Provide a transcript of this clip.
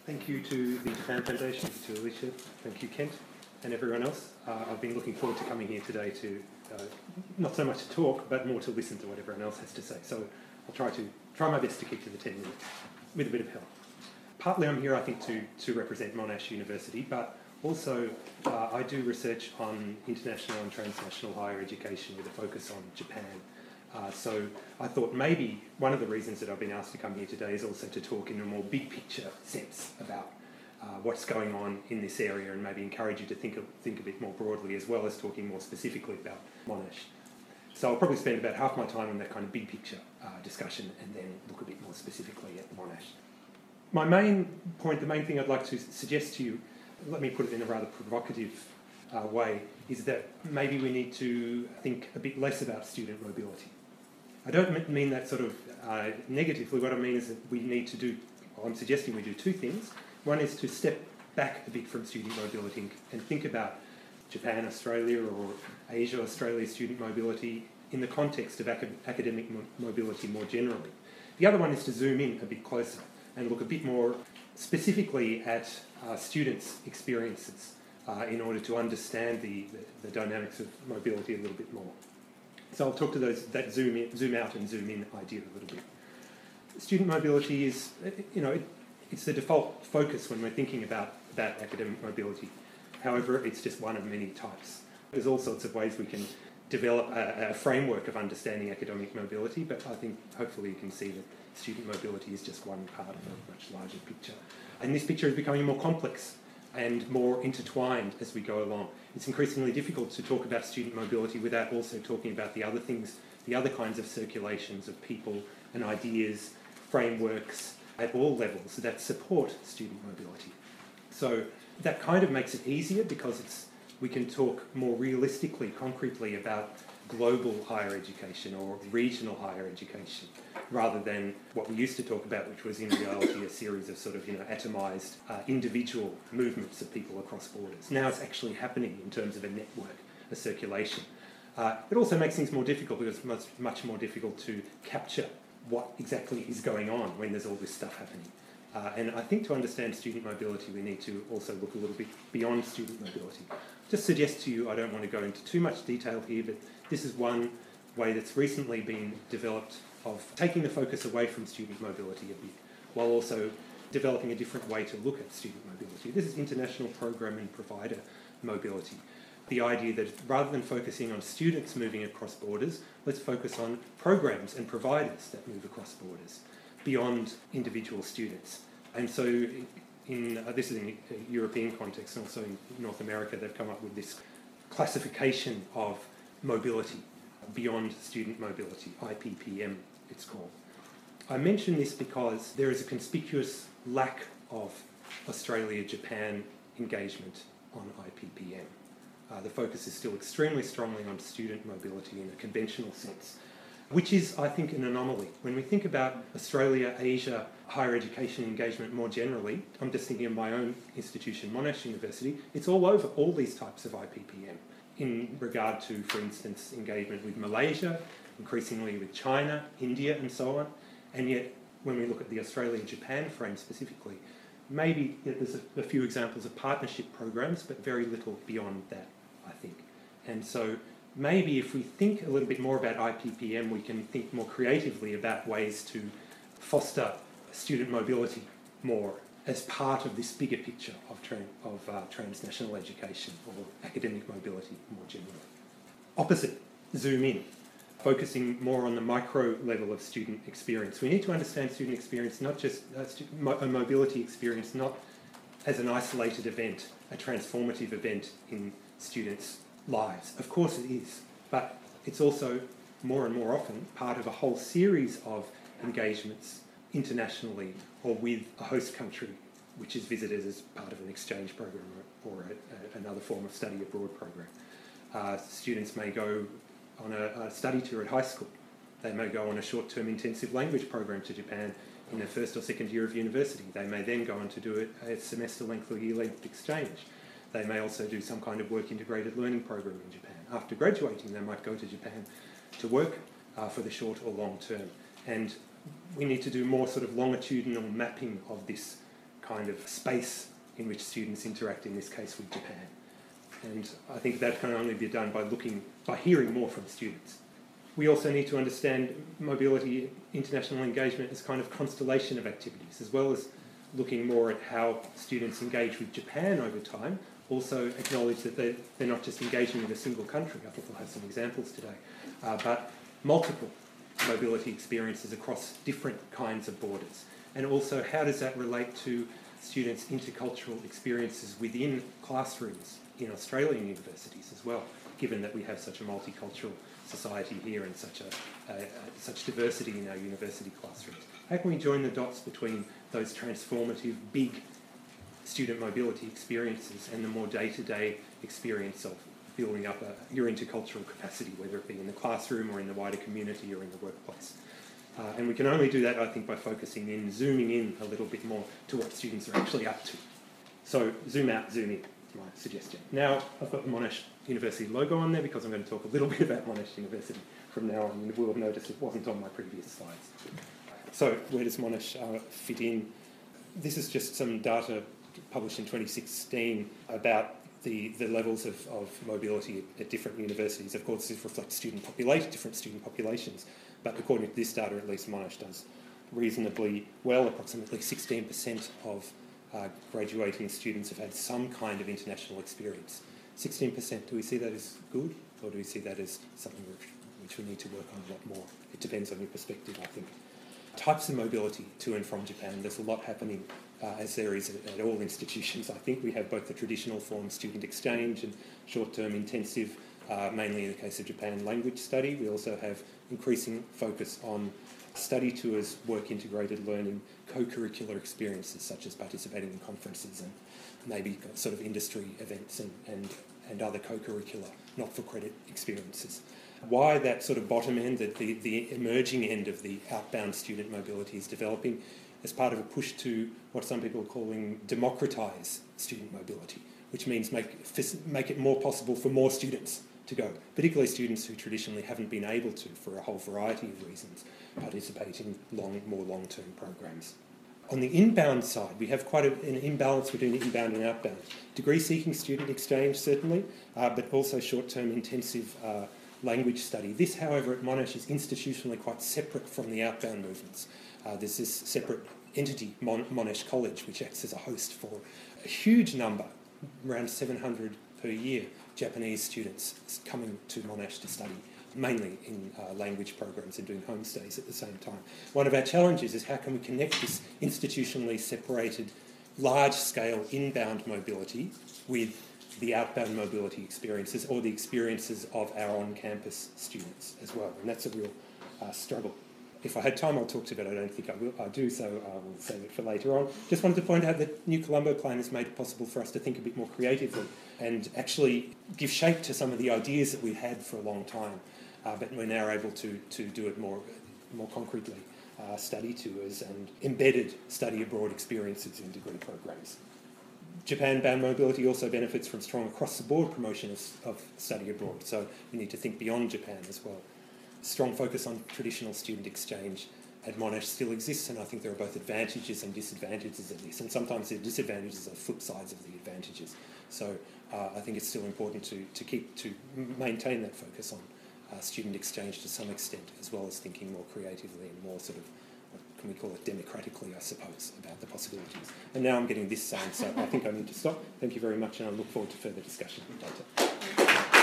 Thank you to the Japan Foundation, to Alicia, thank you Kent, and everyone else. I've been looking forward to coming here today to, not so much to talk, but more to listen to what everyone else has to say. So I'll try my best to keep to the 10 minutes, with a bit of help. Partly I'm here, I think, to represent Monash University, but also I do research on international and transnational higher education with a focus on Japan. So I thought maybe one of the reasons that I've been asked to come here today is also to talk in a more big picture sense about what's going on in this area, and maybe encourage you to think a bit more broadly, as well as talking more specifically about Monash. So I'll probably spend about half my time on that kind of big picture discussion, and then look a bit more specifically at Monash. My main point, the main thing I'd like to suggest to you, let me put it in a rather provocative way, is that maybe we need to think a bit less about student mobility. I don't mean that sort of negatively. What I mean is that we need to do, I'm suggesting we do two things. One is to step back a bit from student mobility and think about Japan, Australia, or Asia, Australia student mobility in the context of academic mobility more generally. The other one is to zoom in a bit closer and look a bit more specifically at students' experiences in order to understand the dynamics of mobility a little bit more. So I'll talk to that zoom out and zoom in idea a little bit. Student mobility is, it's the default focus when we're thinking about academic mobility. However, it's just one of many types. There's all sorts of ways we can develop a framework of understanding academic mobility, but I think hopefully you can see that student mobility is just one part of a much larger picture. And this picture is becoming more complex and more intertwined as we go along. It's increasingly difficult to talk about student mobility without also talking about the other things, the other kinds of circulations of people and ideas, frameworks at all levels that support student mobility. So that kind of makes it easier because we can talk more realistically, concretely about global higher education or regional higher education, rather than what we used to talk about, which was in reality a series of sort of atomised individual movements of people across borders. Now it's actually happening in terms of a network, a circulation. It also makes things more difficult because it's much more difficult to capture what exactly is going on when there's all this stuff happening. And I think to understand student mobility, we need to also look a little bit beyond student mobility. Just suggest to you, I don't want to go into too much detail here, but this is one way that's recently been developed of taking the focus away from student mobility a bit, while also developing a different way to look at student mobility. This is international program and provider mobility. The idea that rather than focusing on students moving across borders, let's focus on programs and providers that move across borders, beyond individual students. And so this is in a European context, and also in North America, they've come up with this classification of mobility beyond student mobility, IPPM it's called. I mention this because there is a conspicuous lack of Australia-Japan engagement on IPPM. The focus is still extremely strongly on student mobility in a conventional sense, which is, I think, an anomaly. When we think about Australia, Asia, higher education engagement more generally, I'm just thinking of my own institution, Monash University, it's all over all these types of IPPM in regard to, for instance, engagement with Malaysia, increasingly with China, India, and so on. And yet, when we look at the Australia-Japan frame specifically, maybe there's a few examples of partnership programs, but very little beyond that, I think. And so maybe if we think a little bit more about IPPM, we can think more creatively about ways to foster student mobility more as part of this bigger picture of transnational education or academic mobility more generally. Opposite, zoom in, focusing more on the micro level of student experience. We need to understand student experience, not just a mobility experience, not as an isolated event, a transformative event in students' lives. Of course it is, but it's also more and more often part of a whole series of engagements internationally or with a host country which is visited as part of an exchange program or another form of study abroad program. Students may go on a study tour at high school. They may go on a short-term intensive language program to Japan in their first or second year of university. They may then go on to do a semester-length or year-length exchange. They may also do some kind of work-integrated learning program in Japan. After graduating, they might go to Japan to work for the short or long term. And we need to do more sort of longitudinal mapping of this kind of space in which students interact, in this case with Japan. And I think that can only be done by hearing more from students. We also need to understand mobility, international engagement as kind of constellation of activities, as well as looking more at how students engage with Japan over time. Also acknowledge that they're not just engaging with a single country. I think we'll have some examples today, but multiple mobility experiences across different kinds of borders. And also, how does that relate to students' intercultural experiences within classrooms in Australian universities as well, given that we have such a multicultural society here and such diversity in our university classrooms. How can we join the dots between those transformative, big student mobility experiences and the more day-to-day experience of building up your intercultural capacity, whether it be in the classroom or in the wider community or in the workplace? And we can only do that, I think, by focusing in, zooming in a little bit more to what students are actually up to. So zoom out, zoom in, is my suggestion. Now, I've got the Monash University logo on there because I'm going to talk a little bit about Monash University from now on, and you will have noticed it wasn't on my previous slides. So where does Monash fit in? This is just some data published in 2016 about the levels of mobility at different universities. Of course, this reflects different student populations, but according to this data, at least Monash does reasonably well. Approximately 16% of graduating students have had some kind of international experience. 16%, do we see that as good, or do we see that as something which we need to work on a lot more? It depends on your perspective, I think. Types of mobility to and from Japan. There's a lot happening, as there is at all institutions. I think we have both the traditional form, student exchange, and short-term intensive, mainly in the case of Japan, language study. We also have increasing focus on study tours, work-integrated learning, co-curricular experiences such as participating in conferences and maybe sort of industry events and other co-curricular, not-for-credit experiences. Why that sort of bottom end, the emerging end of the outbound student mobility is developing as part of a push to what some people are calling democratise student mobility, which means make it more possible for more students to go, particularly students who traditionally haven't been able to, for a whole variety of reasons, participate in more long-term programs. On the inbound side, we have quite an imbalance between inbound and outbound. Degree-seeking student exchange, certainly, but also short-term intensive language study. This, however, at Monash is institutionally quite separate from the outbound movements. There's this separate entity, Monash College, which acts as a host for a huge number, around 700 per year, Japanese students coming to Monash to study, mainly in language programs and doing homestays at the same time. One of our challenges is how can we connect this institutionally separated, large-scale inbound mobility with the outbound mobility experiences or the experiences of our on-campus students as well. And that's a real struggle. If I had time, I'll talk to it, but I don't think I will. I do, so I will save it for later on. Just wanted to point out that New Colombo Plan has made it possible for us to think a bit more creatively and actually give shape to some of the ideas that we've had for a long time, but we're now able to do it more concretely. Study tours and embedded study abroad experiences in degree programs. Japan-bound mobility also benefits from strong across-the-board promotion of study abroad, so we need to think beyond Japan as well. Strong focus on traditional student exchange at Monash still exists, and I think there are both advantages and disadvantages of this, and sometimes the disadvantages are flip sides of the advantages. So I think it's still important to maintain that focus on student exchange to some extent, as well as thinking more creatively and more sort of, what can we call it, democratically, I suppose, about the possibilities. And now I'm getting this sound, so I think I need to stop. Thank you very much, and I look forward to further discussion later.